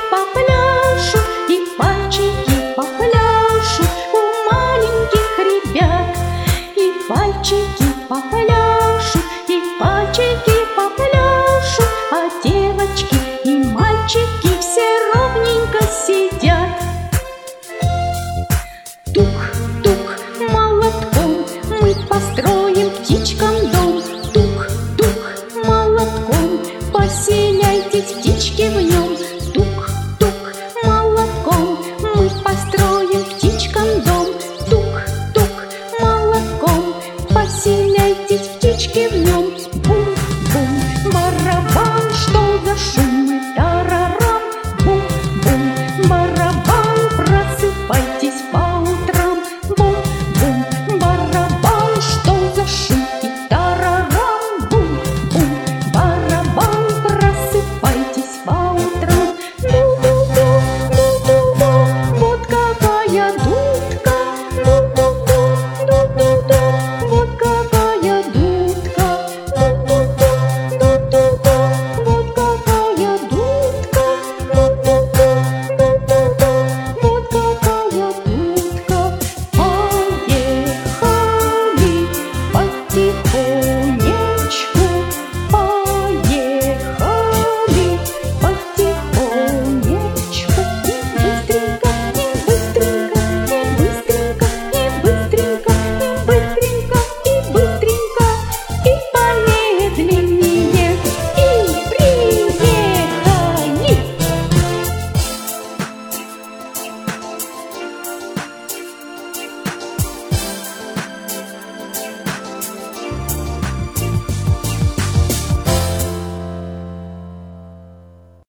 попляшут, и пальчики попляшут у маленьких ребят. И пальчики попляшут, и пальчики попляшут, а девочки и мальчики все ровненько сидят. Тук-тук молотком мы построим птичкам дом. Тук-тук молотком поселяйтесь, птички, в нем.